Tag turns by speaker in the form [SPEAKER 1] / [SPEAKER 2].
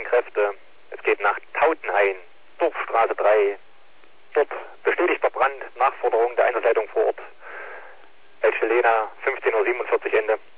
[SPEAKER 1] Kräfte. Es geht nach Tautenhain, Dorfstraße 3. Dort bestätigter Brand, Nachforderung der Einsatzleitung vor Ort. Elche Lena, 15:47 Uhr Ende.